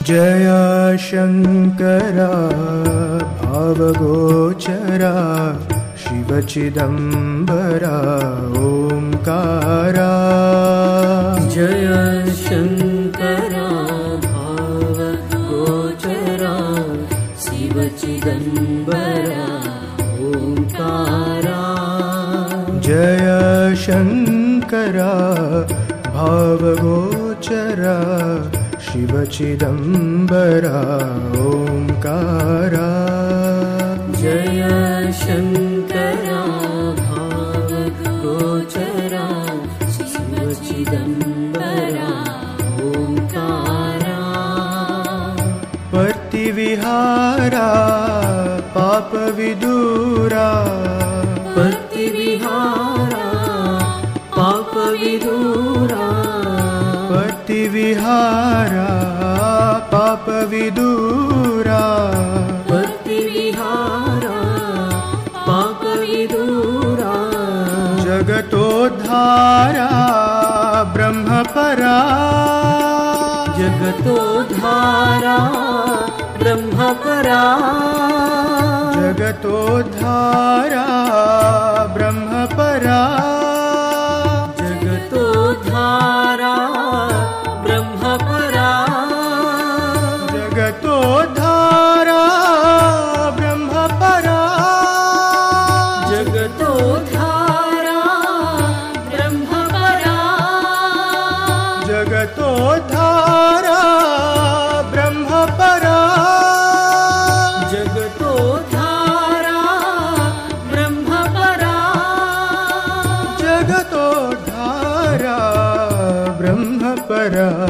Jai Shankara भावगोचरा शिवचिदम्बरा Omkara. Jai Shankara भावगोचरा शिवचिदम्बरा Omkara. Jai Shankara भावगोचरा शिवचिदम्बरा Omkara. Jai Shankara भावगोचरा शिवचिदम्बरा Omkara. पतिविहारा पापविदूरा पतिविहारा पापविदूरा। पतिविहारा पापविदूरा। पतिविहारा पापविदूरा। जगतोद्धारा ब्रह्मपरा। जगतोद्धारा ब्रह्मपरा। जगतोद्धारा ब्रह्मपरा। जगतोद्धारा ब्रह्मपरा। जगतोद्धारा ब्रह्मपरा। जगतोद्धारा ब्रह्मपरा। जगतोद्धारा ब्रह्मपरा। जगतोद्धारा ब्रह्मपरा। जगतोद्धारा ब्रह्मपरा।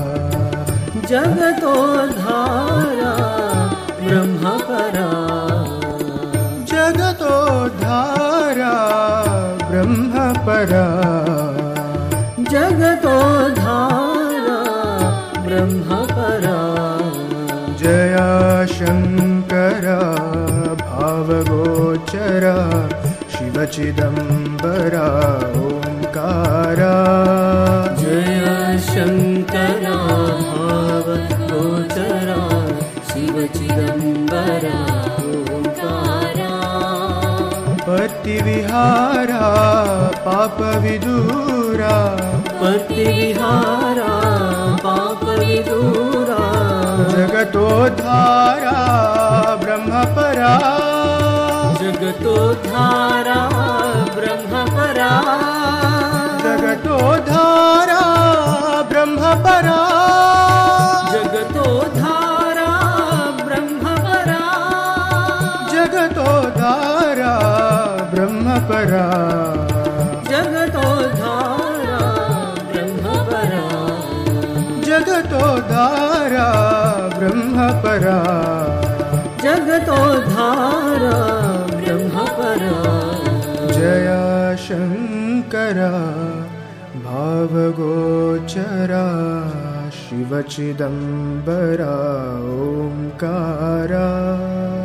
जगतोद्धारा ब्रह्मपरा। जगतोद्धारा ब्रह्मपरा। जगतोद्धारा ब्रह्मपरा। Jai Shankara भावगोचरा शिवचिदम्बरा Omkara. Jai Shankara भावगोचरा शिवचिदम्बरा Omkara. पतिविहारा पापविदूरा। पतिविहारा पापविदूरा। जगतोद्धारा ब्रह्मपरा। जगतोद्धारा ब्रह्मपरा। जगतोद्धारा ब्रह्मपरा। जगतोद्धारा ब्रह्मपरा। जगतोद्धारा ब्रह्मपरा। जगतोद्धारा ब्रह्मपरा। जगतोद्धारा ब्रह्मपरा। जगतोद्धारा ब्रह्मपरा। Jai Shankara भावगोचरा शिवचिदम्बरा Omkara.